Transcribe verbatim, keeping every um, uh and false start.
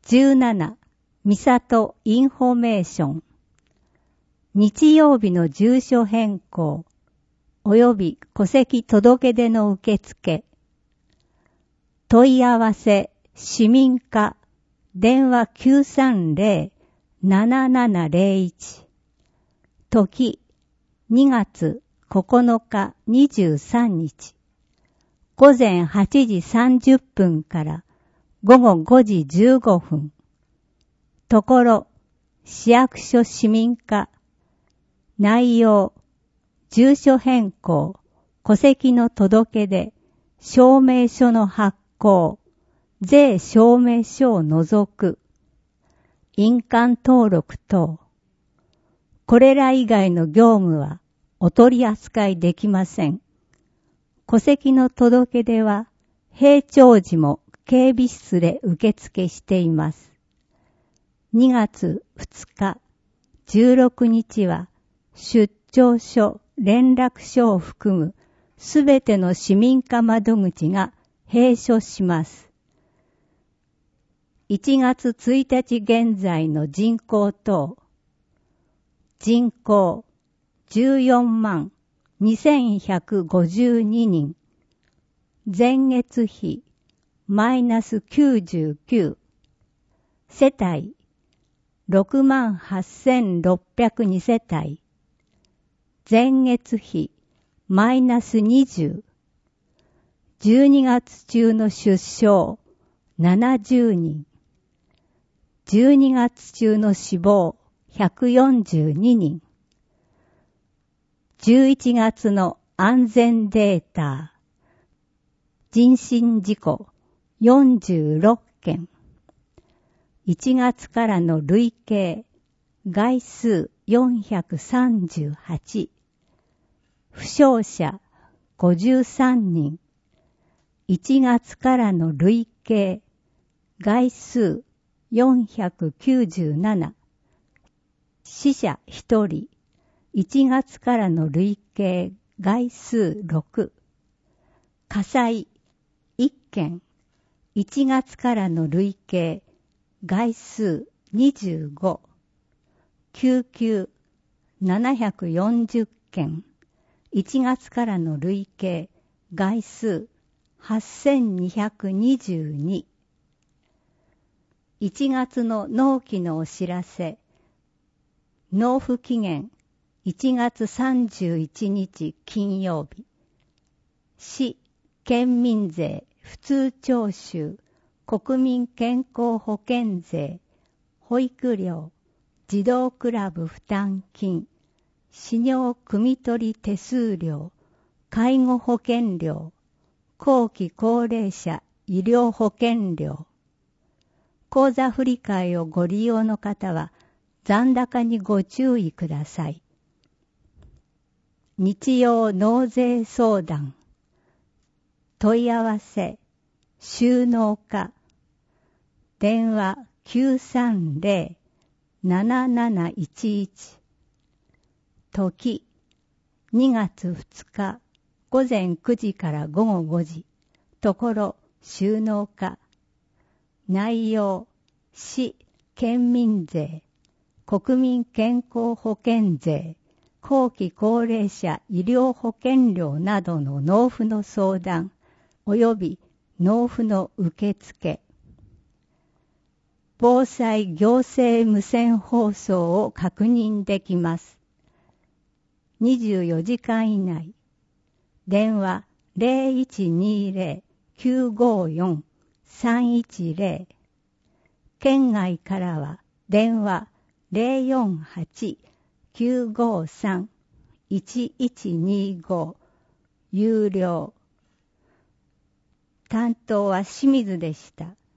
じゅうなな、みさとインフォメーション。日曜日の住所変更、および戸籍届出の受付。問い合わせ、市民課、電話 きゅうさんゼロ ななななゼロいち。時、にがつここのかにじゅうさんにち。午前はちじさんじゅっぷんから午後ごじじゅうごふん。ところ、市役所市民課。内容、住所変更、戸籍の届け出、証明書の発行、税証明書を除く、印鑑登録等。これら以外の業務はお取り扱いできません。戸籍の届け出は、平常時も警備室で受付しています。にがつふつか、じゅうろくにちは、出張所、連絡所を含むすべての市民課窓口が閉所します。いちがつついたち現在の人口等。人口じゅうよんまんにせんひゃくごじゅうににん。前月比マイナスきゅうじゅうきゅう。世帯ろくまんはっせんろっぴゃくに世帯。前月比マイナスにじゅう。じゅうにがつ中の出生ななじゅうにん。じゅうにがつ中の死亡ひゃくよんじゅうににん。じゅういちがつの安全データ。人身事故よんじゅうろっけん。いちがつからの累計概数よんひゃくさんじゅうはち。負傷者ごじゅうさんにん。いちがつからの累計概数よんひゃくきゅうじゅうなな。死者ひとり。いちがつからの累計概数ろく。火災いっけん。いちがつからの累計概数にじゅうご。救急ななひゃくよんじゅっけん。いちがつからの累計概数はっせんにひゃくにじゅうに。いちがつの納期のお知らせ。納付期限いちがつさんじゅういちにち金曜日。市、県民税、普通徴収、国民健康保険税、保育料、児童クラブ負担金、飼料汲み取り手数料、介護保険料、後期高齢者医療保険料。口座振替をご利用の方は残高にご注意ください。日曜納税相談。問い合わせ、収納課。電話 きゅうさんゼロ なななないちいち。時、にがつふつか、午前くじから午後ごじ。ところ、収納課。内容、市、県民税、国民健康保険税、後期高齢者医療保険料などの納付の相談、および納付の受付。防災行政無線放送を確認できます。にじゅうよじかん以内。電話 ゼロいちにゼロ きゅうごよん さんいちゼロ。県外からは電話 ゼロよんはち きゅうごさん いちいちにご。有料。担当は清水でした。